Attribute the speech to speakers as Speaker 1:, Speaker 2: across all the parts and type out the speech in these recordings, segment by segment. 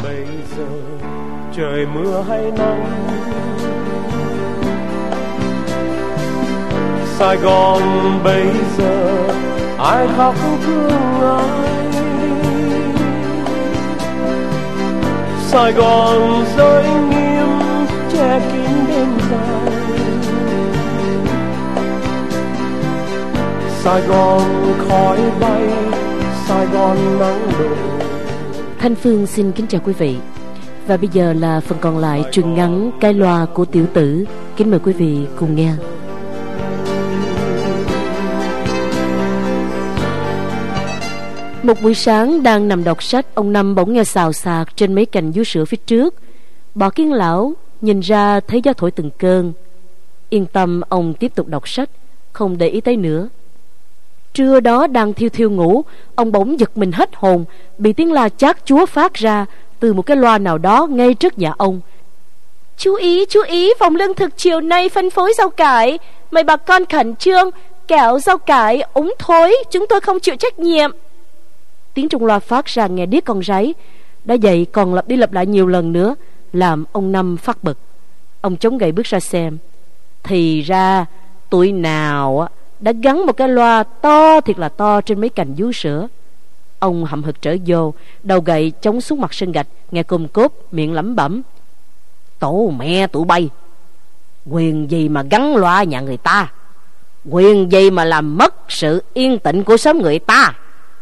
Speaker 1: bây giờ trời mưa hay nắng, Sài Gòn bây giờ ai khóc thương ai, Sài Gòn giới nghiêm che kín đêm dài, Sài Gòn khói bay, Sài Gòn nắng đổ.
Speaker 2: Thanh Phương xin kính chào quý vị. Và bây giờ là phần còn lại truyện ngắn Cái Loa của Tiểu Tử. Kính mời quý vị cùng nghe. Một buổi sáng đang nằm đọc sách, ông Năm bỗng nghe xào xạc trên mấy cành vú sữa phía trước. Bọ Kiến lão nhìn ra thấy gió thổi từng cơn. Yên tâm, ông tiếp tục đọc sách, không để ý tới nữa. Trưa đó đang thiêu thiêu ngủ, ông bỗng giật mình hết hồn, bị tiếng la chát chúa phát ra từ một cái loa nào đó ngay trước nhà ông. Chú ý, phòng lương thực chiều nay phân phối rau cải, mời bà con khẩn trương, kẻo rau cải úng thối, chúng tôi không chịu trách nhiệm. Tiếng trong loa phát ra nghe điếc con ráy. Đã vậy còn lặp đi lặp lại nhiều lần nữa, làm ông Năm phát bực. Ông chống gậy bước ra xem. Thì ra tụi nào đã gắn một cái loa to thiệt là to trên mấy cành vú sữa. Ông hậm hực trở vô, đầu gậy chống xuống mặt sân gạch, nghe cùm cốp, miệng lẩm bẩm: Tổ mẹ tụi bay, quyền gì mà gắn loa nhà người ta, quyền gì mà làm mất sự yên tĩnh của xóm người ta.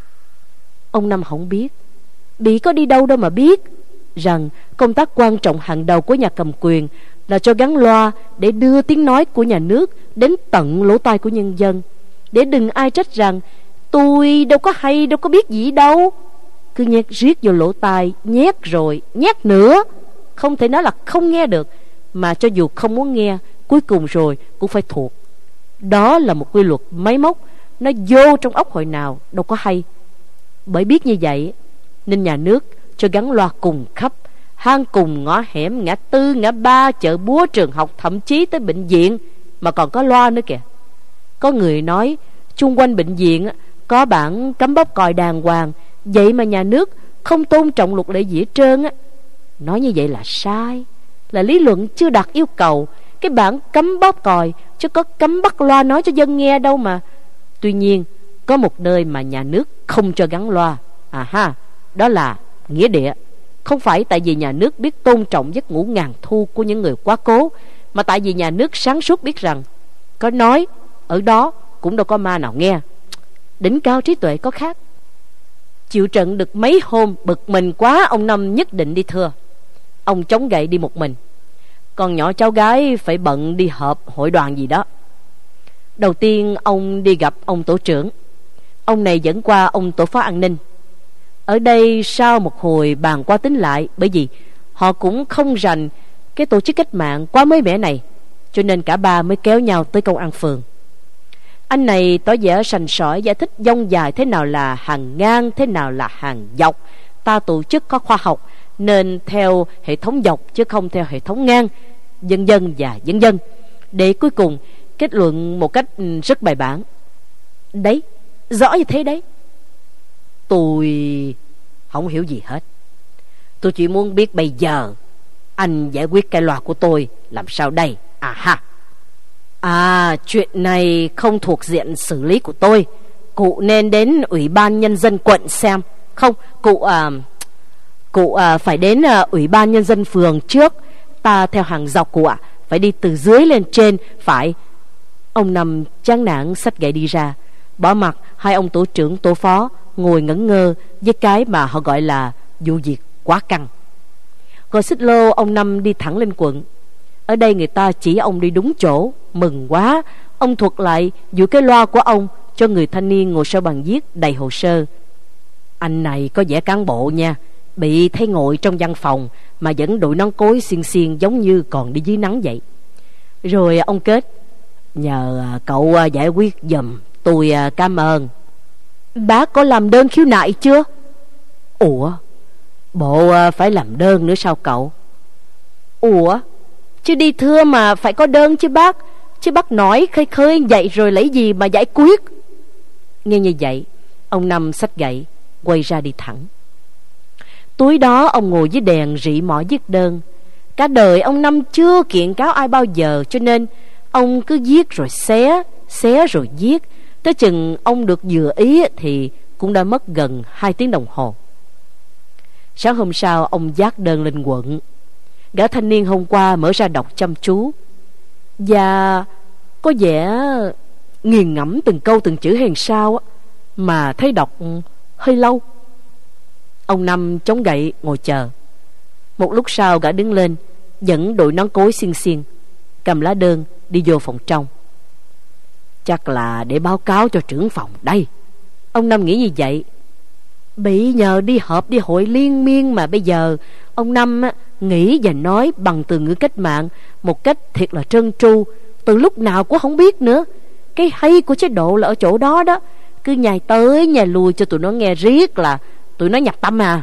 Speaker 2: Ông Năm không biết, bị có đi đâu đâu mà biết rằng công tác quan trọng hàng đầu của nhà cầm quyền là cho gắn loa để đưa tiếng nói của nhà nước đến tận lỗ tai của nhân dân, để đừng ai trách rằng tôi đâu có hay, đâu có biết gì đâu. Cứ nhét riết vô lỗ tai, nhét rồi nhét nữa, không thể nói là không nghe được, mà cho dù không muốn nghe, cuối cùng rồi cũng phải thuộc. Đó là một quy luật máy móc, nó vô trong óc hồi nào đâu có hay. Bởi biết như vậy nên nhà nước cho gắn loa cùng khắp, hang cùng ngõ hẻm, ngã tư, ngã ba, chợ búa, trường học, thậm chí tới bệnh viện mà còn có loa nữa kìa. Có người nói chung quanh bệnh viện có bảng cấm bóp còi đàng hoàng, vậy mà nhà nước không tôn trọng luật lệ gì hết trơn á. Nói như vậy là sai, là lý luận chưa đạt yêu cầu. Cái bảng cấm bóp còi chứ có cấm bắt loa nói cho dân nghe đâu mà. Tuy nhiên có một nơi mà nhà nước không cho gắn loa, đó là nghĩa địa. Không phải tại vì nhà nước biết tôn trọng giấc ngủ ngàn thu của những người quá cố, mà tại vì nhà nước sáng suốt biết rằng có nói ở đó cũng đâu có ma nào nghe. Đỉnh cao trí tuệ có khác. Chịu trận được mấy hôm, bực mình quá, ông Năm nhất định đi thưa. Ông chống gậy đi một mình, còn nhỏ cháu gái phải bận đi họp hội đoàn gì đó. Đầu tiên ông đi gặp ông tổ trưởng. Ông này dẫn qua ông tổ phó an ninh. Ở đây sau một hồi bàn qua tính lại, bởi vì họ cũng không rành cái tổ chức cách mạng quá mới mẻ này, cho nên cả ba mới kéo nhau tới công an phường. Anh này tỏ vẻ sành sỏi giải thích dông dài thế nào là hàng ngang, thế nào là hàng dọc. Ta tổ chức có khoa học nên theo hệ thống dọc chứ không theo hệ thống ngang, vân vân và vân vân, để cuối cùng kết luận một cách rất bài bản. Đấy, rõ như thế đấy. Tôi không hiểu gì hết. Tôi chỉ muốn biết bây giờ anh giải quyết cái loa của tôi làm sao đây? Chuyện này không thuộc diện xử lý của tôi. Cụ nên đến Ủy ban Nhân dân quận xem. Không, cụ phải đến Ủy ban Nhân dân phường trước. Ta theo hàng dọc cụ ạ. Phải đi từ dưới lên trên, phải. Ông Năm chán nản xách gậy đi ra, bỏ mặc hai ông tổ trưởng tổ phó ngồi ngẩn ngơ với cái mà họ gọi là vụ việc quá căng. Gọi xích lô, ông Năm đi thẳng lên quận. Ở đây người ta chỉ ông đi đúng chỗ. Mừng quá. Ông thuật lại vụ cái loa của ông cho người thanh niên ngồi sau bàn viết đầy hồ sơ. Anh này có vẻ cán bộ nha, bị thấy ngồi trong văn phòng mà vẫn đội nón cối xiên xiên giống như còn đi dưới nắng vậy. Rồi ông kết: Nhờ cậu giải quyết giùm, tôi cảm ơn. Bác có làm đơn khiếu nại chưa? Ủa, bộ phải làm đơn nữa sao cậu? Ủa, chứ đi thưa mà phải có đơn chứ bác. Chứ bác nói khơi khơi vậy rồi lấy gì mà giải quyết? Nghe như vậy, ông Năm xách gậy quay ra đi thẳng. Tối đó ông ngồi với đèn rị mỏ viết đơn. Cả đời ông Năm chưa kiện cáo ai bao giờ, cho nên ông cứ viết rồi xé, xé rồi viết. Tới chừng ông được vừa ý thì cũng đã mất gần 2 tiếng đồng hồ. Sáng hôm sau ông vác đơn lên quận. Gã thanh niên hôm qua mở ra đọc chăm chú và có vẻ nghiền ngẫm từng câu từng chữ hay sao, mà thấy đọc hơi lâu. Ông Năm chống gậy ngồi chờ. Một lúc sau gã đứng lên, dẫn đội nón cối xiên xiên, cầm lá đơn đi vô phòng trong. Chắc là để báo cáo cho trưởng phòng đây. Ông Năm nghĩ như vậy. Bị nhờ đi họp đi hội liên miên mà bây giờ ông Năm nghĩ và nói bằng từ ngữ cách mạng một cách thiệt là trơn tru, từ lúc nào cũng không biết nữa. Cái hay của chế độ là ở chỗ đó đó, cứ nhai tới nhai lui cho tụi nó nghe riết là tụi nó nhập tâm à.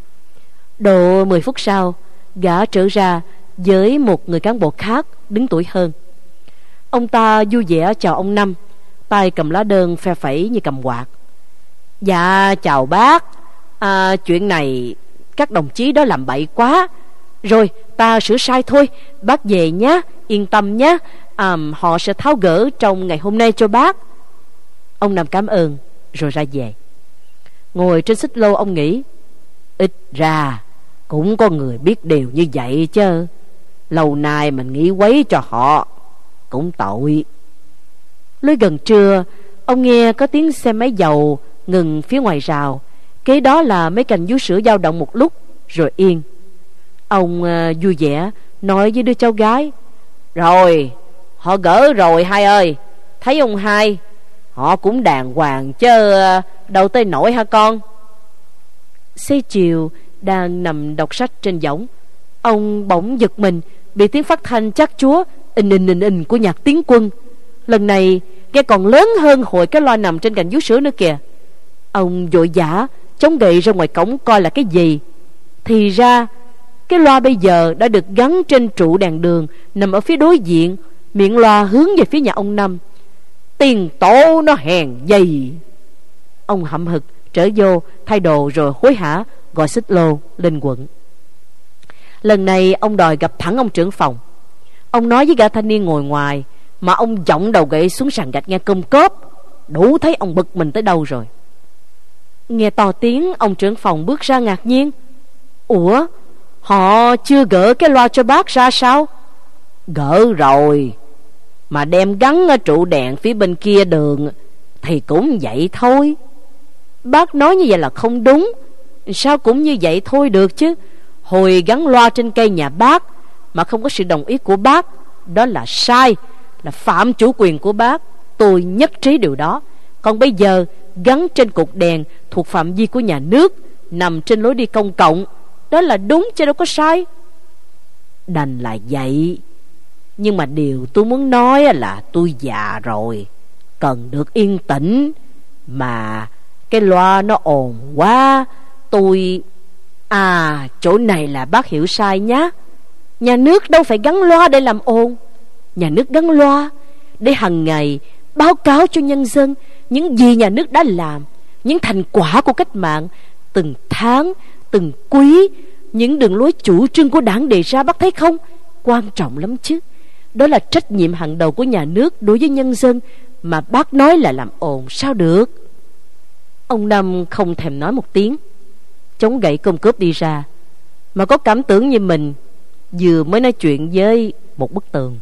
Speaker 2: Độ 10 phút sau, gã trở ra với một người cán bộ khác đứng tuổi hơn. Ông ta vui vẻ chào ông Năm, tay cầm lá đơn phe phẩy như cầm quạt. Dạ chào bác, chuyện này các đồng chí đó làm bậy quá rồi, ta sửa sai thôi. Bác về nhé, yên tâm nhé, họ sẽ tháo gỡ trong ngày hôm nay cho bác. Ông Năm cảm ơn rồi ra về. Ngồi trên xích lô ông nghĩ, ít ra cũng có người biết điều như vậy chứ. Lâu nay mình nghĩ quấy cho họ cũng tội. Lối gần trưa, ông nghe có tiếng xe máy dầu ngừng phía ngoài rào. Kế đó là mấy cành vú sữa dao động một lúc rồi yên. Ông vui vẻ nói với đứa cháu gái, rồi họ gỡ rồi hai ơi. Thấy ông hai, họ cũng đàng hoàng chứ đâu tới nổi hả con. Xế chiều đang nằm đọc sách trên võng, ông bỗng giật mình bị tiếng phát thanh chát chúa ình của nhạc Tiến Quân. Lần này nghe còn lớn hơn hồi cái loa nằm trên cành vú sữa nữa kìa. Ông vội vã chống gậy ra ngoài cổng coi là cái gì. Thì ra cái loa bây giờ đã được gắn trên trụ đèn đường nằm ở phía đối diện. Miệng loa hướng về phía nhà ông Năm. Tiền tổ nó hèn gì. Ông hậm hực trở vô thay đồ rồi hối hả gọi xích lô lên quận. Lần này ông đòi gặp thẳng ông trưởng phòng. Ông nói với gã thanh niên ngồi ngoài, mà ông giọng đầu gậy xuống sàn gạch nghe cơm cốp, đủ thấy ông bực mình tới đâu rồi. Nghe to tiếng, ông trưởng phòng bước ra ngạc nhiên. Ủa, họ chưa gỡ cái loa cho bác ra sao? Gỡ rồi, mà đem gắn ở trụ đèn phía bên kia đường thì cũng vậy thôi. Bác nói như vậy là không đúng. Sao cũng như vậy thôi được chứ. Hồi gắn loa trên cây nhà bác mà không có sự đồng ý của bác, đó là sai, là phạm chủ quyền của bác. Tôi nhất trí điều đó. Còn bây giờ gắn trên cột đèn thuộc phạm vi của nhà nước, nằm trên lối đi công cộng, đó là đúng chứ đâu có sai. Đành là vậy. Nhưng mà điều tôi muốn nói là tôi già rồi, cần được yên tĩnh. Mà cái loa nó ồn quá. Tôi... chỗ này là bác hiểu sai nhá. Nhà nước đâu phải gắn loa để làm ồn. Nhà nước gắn loa để hàng ngày báo cáo cho nhân dân những gì nhà nước đã làm, những thành quả của cách mạng, từng tháng, từng quý, những đường lối chủ trương của đảng đề ra. Bác thấy không? Quan trọng lắm chứ. Đó là trách nhiệm hàng đầu của nhà nước đối với nhân dân, mà bác nói là làm ồn sao được. Ông Năm không thèm nói một tiếng, chống gậy cơm cướp đi ra, mà có cảm tưởng như mình vừa mới nói chuyện với một bức tường.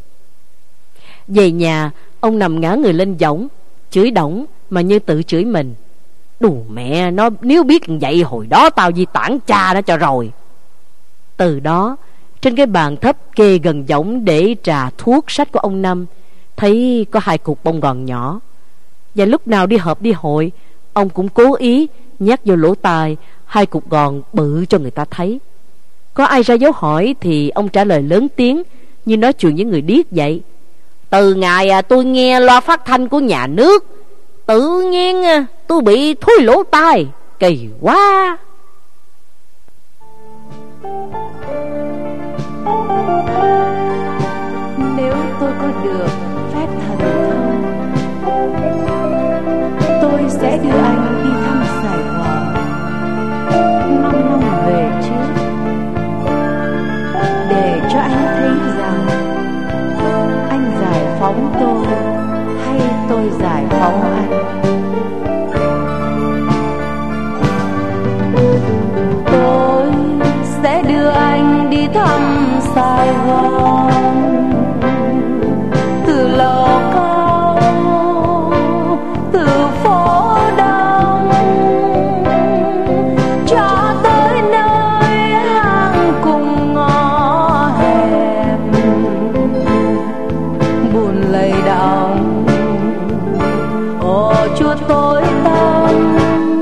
Speaker 2: Về nhà, ông nằm ngã người lên võng, chửi đổng mà như tự chửi mình. Đù mẹ nó, nếu biết vậy hồi đó tao di tản cha nó cho rồi. Từ đó, trên cái bàn thấp kê gần võng để trà thuốc sách của ông Năm, thấy có 2 cục bông gòn nhỏ. Và lúc nào đi họp đi hội, ông cũng cố ý nhắc vô lỗ tai 2 cục gòn bự cho người ta thấy. Có ai ra dấu hỏi thì ông trả lời lớn tiếng như nói chuyện với người điếc vậy. Từ ngày tôi nghe loa phát thanh của nhà nước, tự nhiên tôi bị thối lỗ tai, kỳ quá.
Speaker 3: Nếu tôi có được phép thần thông, tôi sẽ đưa anh đi thăm Sài Gòn 5 năm về trước. Gòn, từ lò câu, từ phố đông cho tới nơi hang cùng ngõ hẹp buồn lầy đọng. Ồ Chúa tối tăm,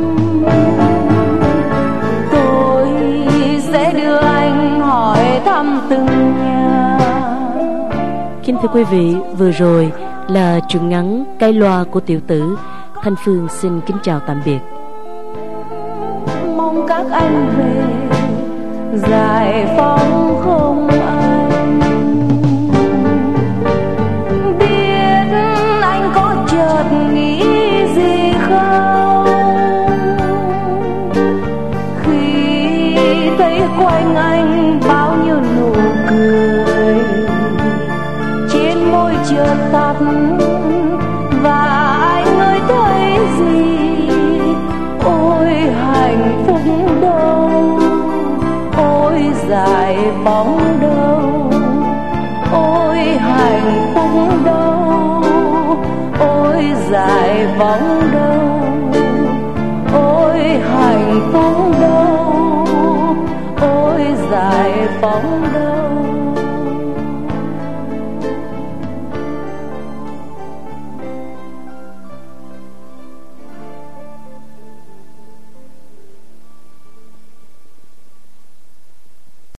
Speaker 3: tôi sẽ đưa anh hỏi thăm từng nhà.
Speaker 2: Kính thưa quý vị, vừa rồi là truyện ngắn Cái Loa của Tiểu Tử. Thanh Phương xin kính chào tạm biệt.
Speaker 3: Mong các anh về giải phóng không anh. Biết anh có chợt nghĩ gì không khi thấy quanh anh bao nhiêu nụ cười, trên môi chợt tắt và anh ơi thấy gì. Ôi hạnh phúc đâu, ôi giải phóng đâu, ôi hạnh phúc đâu, ôi giải phóng đâu, ôi hạnh phúc đâu, ôi giải phóng đâu.